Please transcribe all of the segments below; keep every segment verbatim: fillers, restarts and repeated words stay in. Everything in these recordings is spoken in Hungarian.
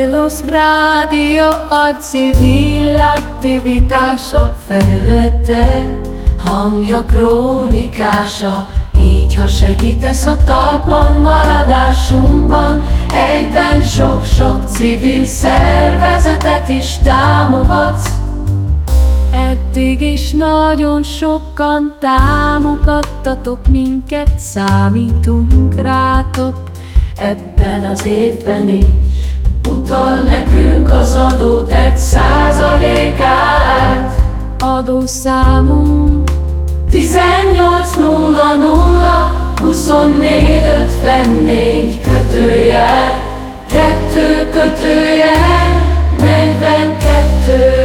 Tilos Rádió a civil aktivitások felülete, hangja krónikása. Így, ha segítesz a talpon maradásunkban, egyben sok-sok civil szervezetet is támogatsz. Eddig is nagyon sokan támogattatok minket, számítunk rátok. Ebben az évben is utal nekünk az adót egy százalékát. Adószámunk tizennyolc nulla nulla huszonnégy ötvennégy kötőjel kettő kötőjel negyvenkettő.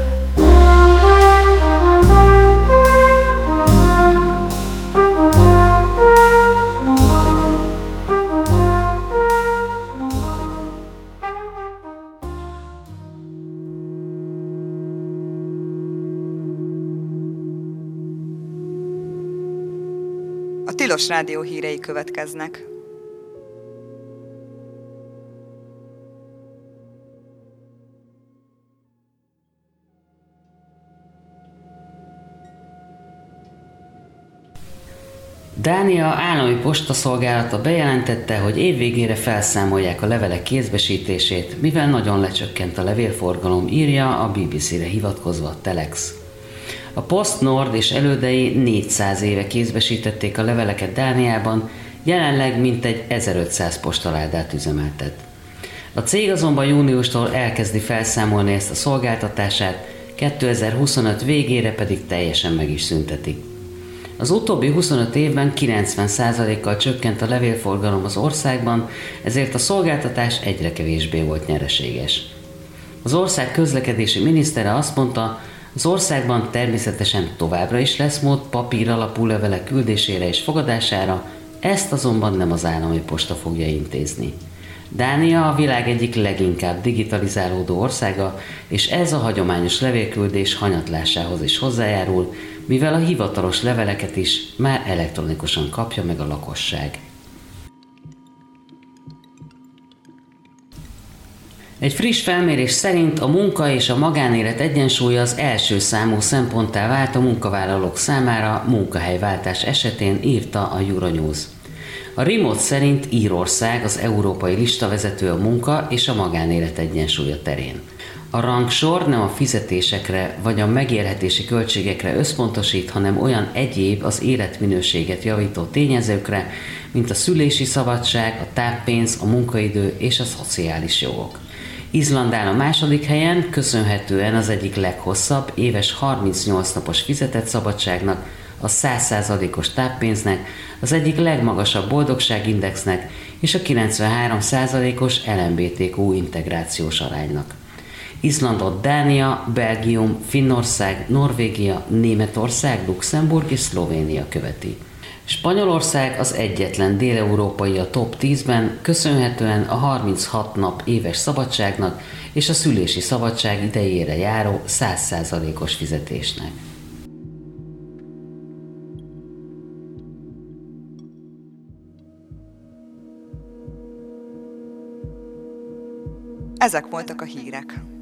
A Tilos Rádió hírei következnek. Dánia állami postaszolgálata bejelentette, hogy évvégére felszámolják a levelek kézbesítését, mivel nagyon lecsökkent a levélforgalom, írja a bé bé cére hivatkozva a Telex. A Post Nord és elődei négyszáz éve kézbesítették a leveleket Dániában, jelenleg mintegy ezerötszáz postaládát üzemeltet. A cég azonban júniustól elkezdi felszámolni ezt a szolgáltatását, kétezer-huszonöt végére pedig teljesen meg is szünteti. Az utóbbi huszonöt évben kilencven százalékkal csökkent a levélforgalom az országban, ezért a szolgáltatás egyre kevésbé volt nyereséges. Az ország közlekedési minisztere azt mondta, az országban természetesen továbbra is lesz mód papír alapú levelek küldésére és fogadására, ezt azonban nem az állami posta fogja intézni. Dánia a világ egyik leginkább digitalizálódó országa, és ez a hagyományos levélküldés hanyatlásához is hozzájárul, mivel a hivatalos leveleket is már elektronikusan kapja meg a lakosság. Egy friss felmérés szerint a munka és a magánélet egyensúlya az első számú szemponttá vált a munkavállalók számára munkahelyváltás esetén, írta a Euronews. A Remote szerint Írország az európai listavezető a munka és a magánélet egyensúlya terén. A rangsor nem a fizetésekre vagy a megélhetési költségekre összpontosít, hanem olyan egyéb az életminőséget javító tényezőkre, mint a szülési szabadság, a táppénz, a munkaidő és a szociális jogok. Izland áll a második helyen, köszönhetően az egyik leghosszabb, éves harmincnyolc napos fizetett szabadságnak, a száz százalékos táppénznek, az egyik legmagasabb boldogságindexnek és a kilencvenhárom százalékos el em bé té kú integrációs aránynak. Izlandot Dánia, Belgium, Finnország, Norvégia, Németország, Luxemburg és Szlovénia követi. Spanyolország az egyetlen déleurópai a top tízben, köszönhetően a harminchat nap éves szabadságnak és a szülési szabadság idejére járó száz százalékos fizetésnek. Ezek voltak a hírek.